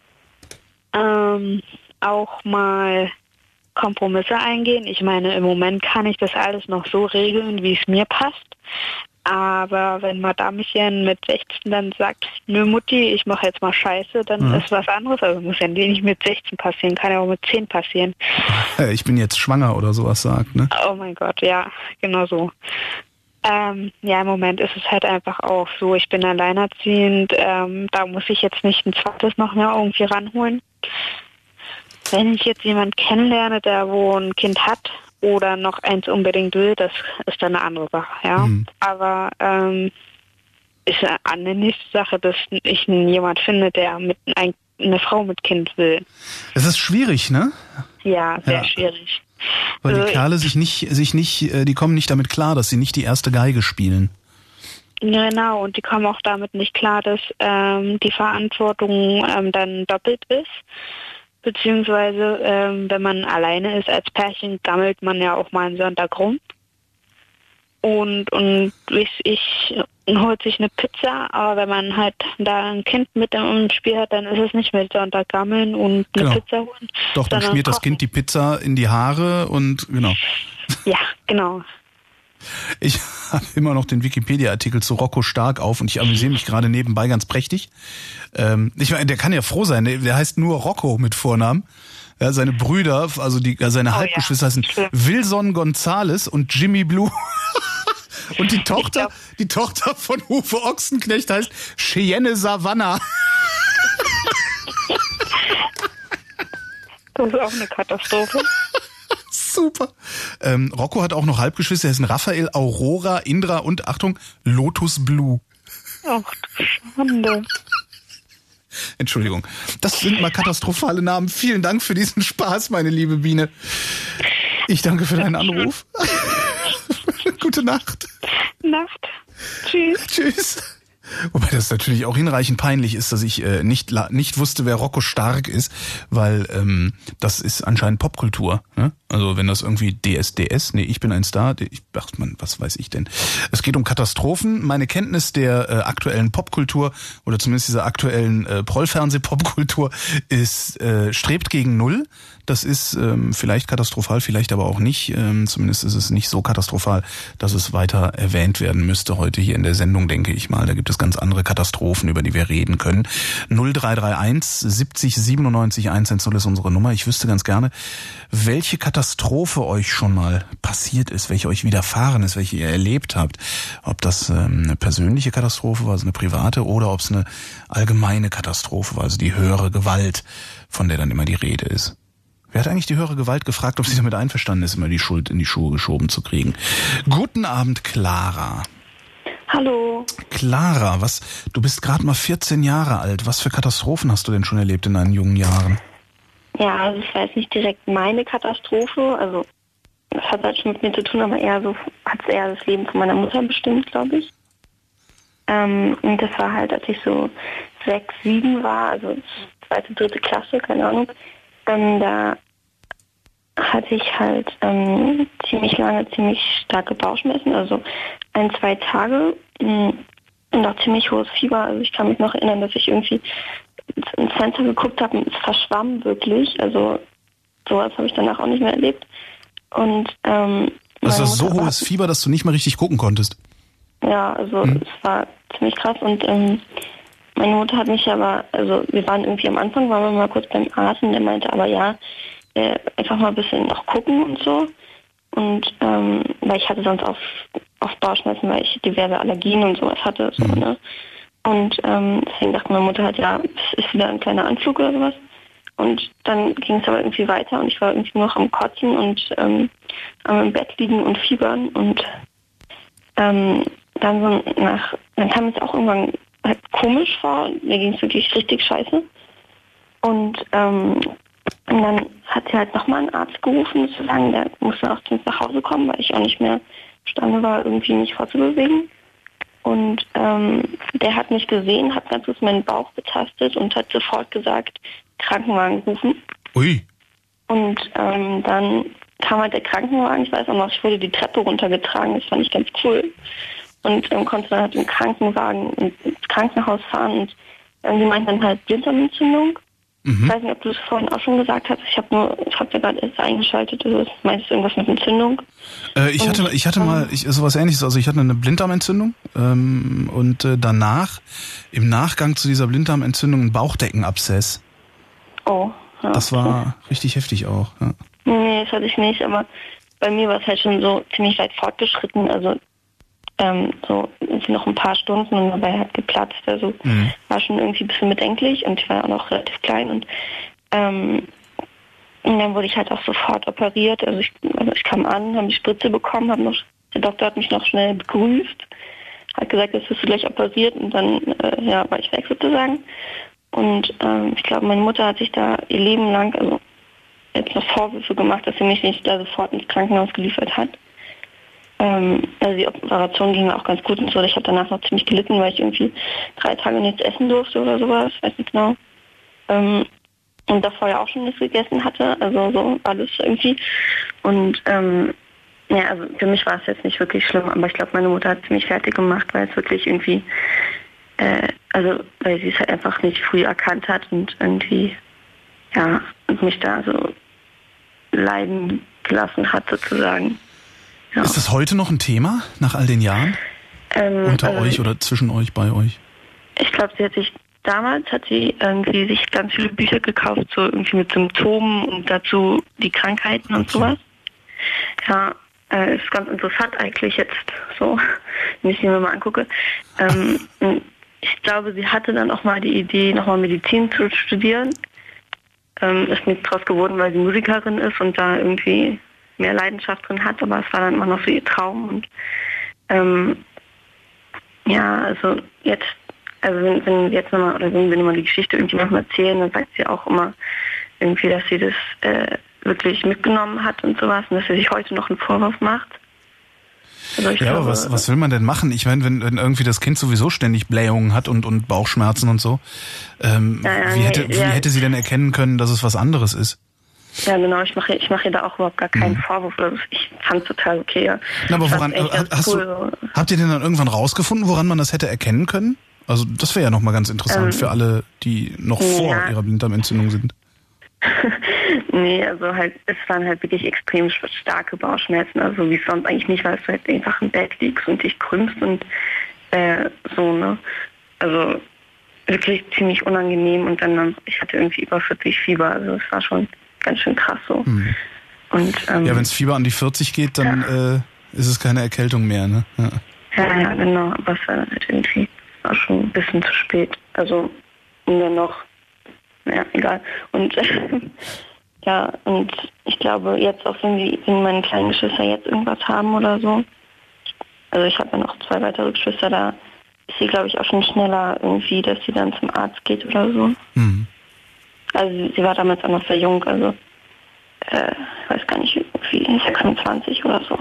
auch mal Kompromisse eingehen. Ich meine, im Moment kann ich das alles noch so regeln, wie es mir passt. Aber wenn Madamchen mit 16 dann sagt, nö Mutti, ich mache jetzt mal Scheiße, dann ist was anderes. Also muss ja nicht mit 16 passieren, kann ja auch mit 10 passieren. Ich bin jetzt schwanger oder sowas sagt, ne? Oh mein Gott, ja, genau so. Im Moment ist es halt einfach auch so, ich bin alleinerziehend, da muss ich jetzt nicht ein zweites noch mehr irgendwie ranholen. Wenn ich jetzt jemanden kennenlerne, der wo ein Kind hat oder noch eins unbedingt will, das ist dann eine andere Sache, ja. Aber ist eine nächste Sache, dass ich jemand finde, der eine Frau mit Kind will. Es ist schwierig, ne? Ja, sehr schwierig. Weil die Kerle die kommen nicht damit klar, dass sie nicht die erste Geige spielen. Genau, und die kommen auch damit nicht klar, dass die Verantwortung dann doppelt ist. beziehungsweise wenn man alleine ist als Pärchen, gammelt man ja auch mal einen Sonntag rum. Und ich holt sich eine Pizza, aber wenn man halt da ein Kind mit im Spiel hat, dann ist es nicht mehr Sonntag gammeln und eine Pizza holen. Doch, dann schmiert das Kind die Pizza in die Haare und genau. Ja, genau. Ich habe immer noch den Wikipedia-Artikel zu Rocco Stark auf und ich amüsiere mich gerade nebenbei ganz prächtig. Ich meine, der kann ja froh sein, der heißt nur Rocco mit Vornamen. Ja, seine Brüder, also seine Halbgeschwister heißen Wilson Gonzales und Jimmy Blue. Und die Tochter von Uwe Ochsenknecht heißt Cheyenne Savannah. Das ist auch eine Katastrophe. Super. Rocco hat auch noch Halbgeschwister, heißen Raphael, Aurora, Indra und, Achtung, Lotus Blue. Ach, Schande. Entschuldigung. Das sind mal katastrophale Namen. Vielen Dank für diesen Spaß, meine liebe Biene. Ich danke für deinen Anruf. Gute Nacht. Nacht. Tschüss. Tschüss. Wobei das natürlich auch hinreichend peinlich ist, dass ich nicht wusste, wer Rocco Stark ist, weil das ist anscheinend Popkultur. Ne? Also wenn das irgendwie DSDS, ich bin ein Star, was weiß ich denn? Es geht um Katastrophen. Meine Kenntnis der aktuellen Popkultur oder zumindest dieser aktuellen Prollfernseh-Popkultur ist strebt gegen Null. Das ist vielleicht katastrophal, vielleicht aber auch nicht. Zumindest ist es nicht so katastrophal, dass es weiter erwähnt werden müsste heute hier in der Sendung, denke ich mal. Da gibt es ganz andere Katastrophen, über die wir reden können. 0331 70 97 110 ist unsere Nummer. Ich wüsste ganz gerne, welche Katastrophe euch schon mal passiert ist, welche euch widerfahren ist, welche ihr erlebt habt. Ob das eine persönliche Katastrophe war, also eine private, oder ob es eine allgemeine Katastrophe war, also die höhere Gewalt, von der dann immer die Rede ist. Wer hat eigentlich die höhere Gewalt gefragt, ob sie damit einverstanden ist, immer die Schuld in die Schuhe geschoben zu kriegen? Guten Abend, Clara. Hallo. Clara, du bist gerade mal 14 Jahre alt. Was für Katastrophen hast du denn schon erlebt in deinen jungen Jahren? Ja, also es war jetzt nicht direkt meine Katastrophe. Also das hat halt schon mit mir zu tun, aber hat es eher das Leben von meiner Mutter bestimmt, glaube ich. Und das war halt, als ich so 6, 7 war, also 2., 3. Klasse, keine Ahnung. Da hatte ich halt ziemlich lange, ziemlich starke Bauchschmerzen, also 1, 2 Tage und auch ziemlich hohes Fieber. Also ich kann mich noch erinnern, dass ich irgendwie ins Fenster geguckt habe und es verschwamm wirklich. Also sowas habe ich danach auch nicht mehr erlebt. Und das war so hohes Fieber, dass du nicht mehr richtig gucken konntest? Ja, also es war ziemlich krass und meine Mutter hat mich aber, also wir waren irgendwie am Anfang, waren wir mal kurz beim Arzt und der meinte aber einfach mal ein bisschen noch gucken und so. Und weil ich hatte sonst oft Bauchschmerzen, weil ich diverse Allergien und sowas hatte. So, ne? Und deswegen dachte meine Mutter halt, ja, es ist wieder ein kleiner Anflug oder sowas. Und dann ging es aber irgendwie weiter und ich war irgendwie noch am Kotzen und am Bett liegen und fiebern und dann kam es auch irgendwann halt komisch vor, mir ging es wirklich richtig scheiße. Und dann hat sie halt nochmal einen Arzt gerufen, sozusagen, der musste auch nach Hause kommen, weil ich auch nicht mehr imstande war, irgendwie mich fortzubewegen. Und der hat mich gesehen, hat ganz kurz meinen Bauch betastet und hat sofort gesagt, Krankenwagen rufen. Ui. Und dann kam halt der Krankenwagen, ich weiß auch noch, ich wurde die Treppe runtergetragen, das fand ich ganz cool. Und konnte dann halt im Krankenwagen ins Krankenhaus fahren und die meinten dann halt Blinddarmentzündung. Ich weiß nicht, ob du es vorhin auch schon gesagt hast. Ich habe ja gerade erst eingeschaltet. Also meinst du irgendwas mit Entzündung? Ich hatte mal sowas Ähnliches. Also ich hatte eine Blinddarmentzündung und danach, im Nachgang zu dieser Blinddarmentzündung, einen Bauchdeckenabszess. Oh. Ja, das war richtig heftig auch. Ja. Nee, das hatte ich nicht. Aber bei mir war es halt schon so ziemlich weit fortgeschritten. Also so irgendwie noch ein paar Stunden und dabei hat geplatzt. Also war schon irgendwie ein bisschen bedenklich und ich war auch noch relativ klein und dann wurde ich halt auch sofort operiert. Also ich kam an, habe die Spritze bekommen, der Doktor hat mich noch schnell begrüßt, hat gesagt, jetzt wirst du gleich operiert und dann war ich weg sozusagen. Und ich glaube, meine Mutter hat sich da ihr Leben lang jetzt noch Vorwürfe gemacht, dass sie mich nicht da sofort ins Krankenhaus geliefert hat. Also die Operation ging mir auch ganz gut und so. Ich habe danach noch ziemlich gelitten, weil ich irgendwie 3 Tage nichts essen durfte oder sowas, weiß nicht genau. und davor ja auch schon nichts gegessen hatte, also so alles irgendwie. Und ja, also für mich war es jetzt nicht wirklich schlimm, aber ich glaube, meine Mutter hat es ziemlich fertig gemacht, weil es wirklich irgendwie, also weil sie es halt einfach nicht früh erkannt hat und irgendwie, ja, und mich da so leiden gelassen hat sozusagen. Ja. Ist das heute noch ein Thema, nach all den Jahren? Unter euch oder zwischen euch, bei euch? Ich glaube, damals hat sie irgendwie sich ganz viele Bücher gekauft, so irgendwie mit Symptomen und dazu die Krankheiten und sowas. Ja, ist ganz interessant eigentlich jetzt so, wenn ich sie mir mal angucke. Ich glaube, sie hatte dann auch mal die Idee, nochmal Medizin zu studieren. Ist nicht draus geworden, weil sie Musikerin ist und da irgendwie mehr Leidenschaft drin hat, aber es war dann immer noch so ihr Traum. Und ja, also jetzt, also wenn jetzt nochmal, oder wenn wir nochmal die Geschichte irgendjemandem erzählen, dann sagt sie auch immer irgendwie, dass sie das wirklich mitgenommen hat und sowas und dass sie sich heute noch einen Vorwurf macht. Also ja, aber was will man denn machen? Ich meine, wenn irgendwie das Kind sowieso ständig Blähungen hat und Bauchschmerzen und so, wie hätte sie denn erkennen können, dass es was anderes ist? Ja, genau, ich mache ihr da auch überhaupt gar keinen Vorwurf. Also ich fand es total okay. Ja. Na, aber woran habt ihr denn dann irgendwann rausgefunden, woran man das hätte erkennen können? Also das wäre ja nochmal ganz interessant für alle, die noch vor ihrer Blinddarmentzündung sind. Nee, also halt, es waren halt wirklich extrem starke Bauchschmerzen, also wie es sonst eigentlich nicht, weil du halt einfach im Bett liegst und dich krümmst und so, ne? Also wirklich ziemlich unangenehm und dann, ich hatte irgendwie über 40 Fieber, also es war schon ganz schön krass so. Mhm. Und, ja, wenn es Fieber an die 40 geht, dann ist es keine Erkältung mehr, ne? Ja, genau, aber es war dann halt irgendwie auch schon ein bisschen zu spät, also und dann noch, ja, egal. Und ja, und ich glaube jetzt auch, wenn meine kleinen Geschwister jetzt irgendwas haben oder so, also ich habe ja noch 2 weitere Geschwister, da ist sie, glaube ich, auch schon schneller irgendwie, dass sie dann zum Arzt geht oder so. Mhm. Also sie war damals auch noch sehr jung, also ich weiß gar nicht, irgendwie 26 oder so.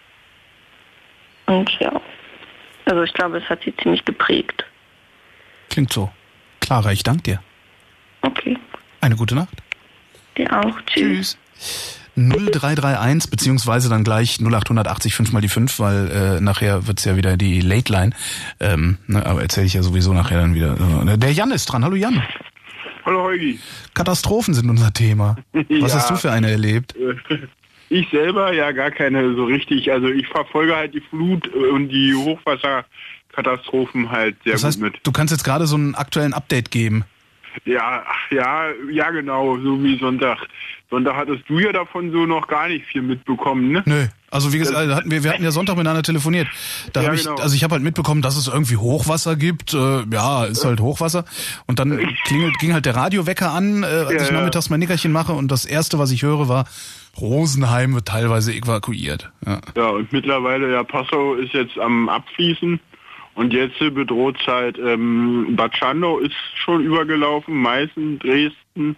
Und ja, also ich glaube, es hat sie ziemlich geprägt. Klingt so. Clara, ich danke dir. Okay. Eine gute Nacht. Dir auch. Tschüss. 0331 beziehungsweise dann gleich 0880 5 mal die 5, weil nachher wird's ja wieder die Late Line. Aber erzähle ich ja sowieso nachher dann wieder. Der Jan ist dran. Hallo Jan. Hallo Heugi. Katastrophen sind unser Thema. Was hast du für eine erlebt? Ich selber ja gar keine so richtig. Also ich verfolge halt die Flut und die Hochwasserkatastrophen halt sehr gut mit. Du kannst jetzt gerade so einen aktuellen Update geben. Ja, genau, so wie Sonntag. Sonntag hattest du ja davon so noch gar nicht viel mitbekommen, ne? Nö, also wie gesagt, wir hatten ja Sonntag miteinander telefoniert. Da habe ich, also ich habe halt mitbekommen, dass es irgendwie Hochwasser gibt. Ja, ist halt Hochwasser. Und dann ging halt der Radiowecker an, als ich nachmittags mein Nickerchen mache. Und das Erste, was ich höre, war, Rosenheim wird teilweise evakuiert. Ja, und mittlerweile, ja, Passau ist jetzt am Abfließen. Und jetzt bedroht es halt, Bad Schandau ist schon übergelaufen, Meißen, Dresden,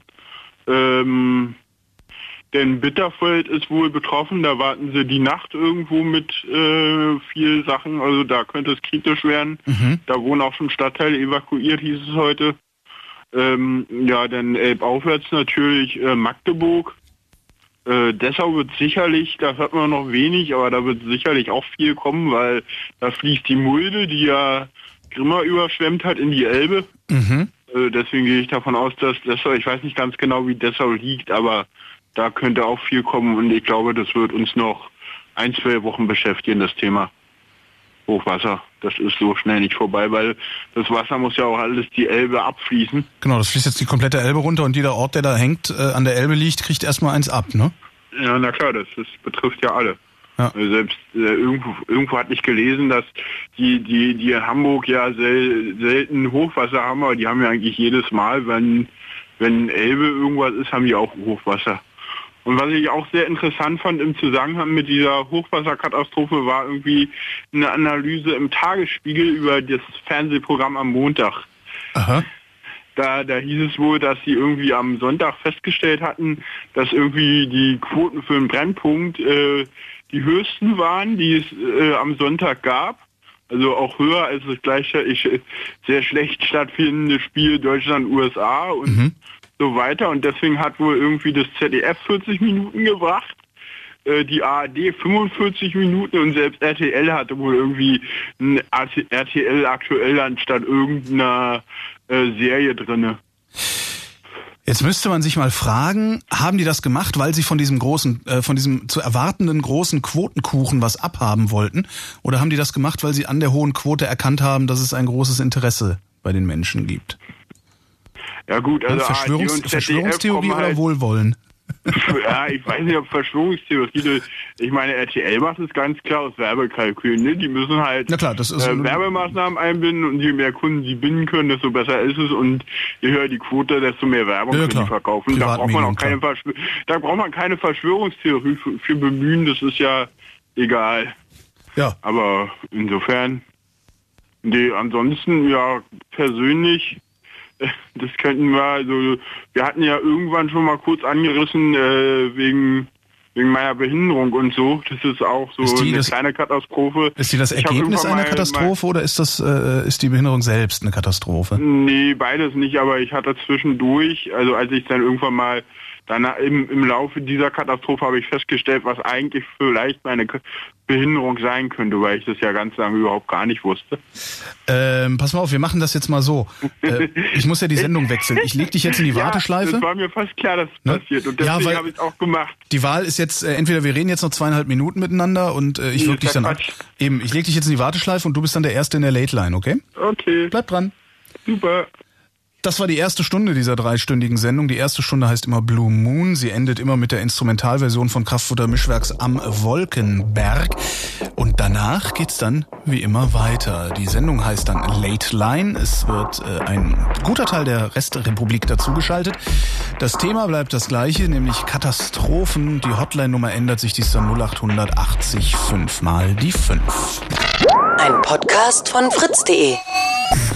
denn Bitterfeld ist wohl betroffen, da warten sie die Nacht irgendwo mit viel Sachen, also da könnte es kritisch werden. Mhm. Da wurden auch schon Stadtteile evakuiert, hieß es heute. Ja, dann elbaufwärts natürlich Magdeburg. Dessau wird sicherlich, da hört man noch wenig, aber da wird sicherlich auch viel kommen, weil da fließt die Mulde, die ja Grimma überschwemmt hat, in die Elbe. Mhm. Deswegen gehe ich davon aus, dass Dessau, ich weiß nicht ganz genau, wie Dessau liegt, aber da könnte auch viel kommen und ich glaube, das wird uns noch 1-2 Wochen beschäftigen, das Thema Hochwasser. Das ist so schnell nicht vorbei, weil das Wasser muss ja auch alles die Elbe abfließen. Genau, das fließt jetzt die komplette Elbe runter und jeder Ort, der da hängt, an der Elbe liegt, kriegt erstmal eins ab, ne? Ja, na klar, das betrifft ja alle. Ja. Selbst irgendwo hatte ich gelesen, dass die Hamburg ja selten Hochwasser haben, aber die haben ja eigentlich jedes Mal, wenn Elbe irgendwas ist, haben die auch Hochwasser. Und was ich auch sehr interessant fand im Zusammenhang mit dieser Hochwasserkatastrophe war irgendwie eine Analyse im Tagesspiegel über das Fernsehprogramm am Montag. Aha. Da hieß es wohl, dass sie irgendwie am Sonntag festgestellt hatten, dass irgendwie die Quoten für einen Brennpunkt die höchsten waren, die es am Sonntag gab. Also auch höher als das gleiche sehr schlecht stattfindende Spiel Deutschland-USA und so weiter. Und deswegen hat wohl irgendwie das ZDF 40 Minuten gebracht, die ARD 45 Minuten und selbst RTL hatte wohl irgendwie ein RTL aktuell anstatt irgendeiner Serie drinne. Jetzt müsste man sich mal fragen, haben die das gemacht, weil sie von diesem zu erwartenden großen Quotenkuchen was abhaben wollten? Oder haben die das gemacht, weil sie an der hohen Quote erkannt haben, dass es ein großes Interesse bei den Menschen gibt? Ja gut, also Verschwörungstheorie oder Wohlwollen? Ja, ich weiß nicht, ob Verschwörungstheorie, ich meine, RTL macht es ganz klar aus Werbekalkülen, ne? Die müssen halt Werbemaßnahmen einbinden und je mehr Kunden sie binden können, desto besser ist es und je höher die Quote, desto mehr Werbung können die verkaufen. Da braucht man auch keine Verschwörungstheorie für bemühen, das ist ja egal. Ja. Aber insofern, ansonsten, ja, persönlich, das könnten wir, also wir hatten ja irgendwann schon mal kurz angerissen wegen meiner Behinderung und so. Das ist auch so eine kleine Katastrophe. Ist die das Ergebnis einer Katastrophe oder ist die Behinderung selbst eine Katastrophe? Nee, beides nicht, aber ich hatte zwischendurch, also als ich dann irgendwann mal im Laufe dieser Katastrophe habe ich festgestellt, was eigentlich vielleicht meine Behinderung sein könnte, weil ich das ja ganz lange überhaupt gar nicht wusste. Pass mal auf, wir machen das jetzt mal so. Ich muss ja die Sendung wechseln. Ich leg dich jetzt in die Warteschleife. Das war mir fast klar, dass es passiert und deswegen habe ich es auch gemacht. Die Wahl ist jetzt, entweder wir reden jetzt noch 2,5 Minuten miteinander und ich wirke dich dann ab. Eben, ich leg dich jetzt in die Warteschleife und du bist dann der Erste in der Late Line, okay? Okay. Bleib dran. Super. Das war die erste Stunde dieser 3-stündigen Sendung. Die erste Stunde heißt immer Blue Moon. Sie endet immer mit der Instrumentalversion von Kraftfutter Mischwerks Am Wolkenberg. Und danach geht's dann wie immer weiter. Die Sendung heißt dann Late Line. Es wird ein guter Teil der Restrepublik dazugeschaltet. Das Thema bleibt das gleiche, nämlich Katastrophen. Die Hotline-Nummer ändert sich, die ist dann 0800 80 5 mal die 5. Ein Podcast von fritz.de.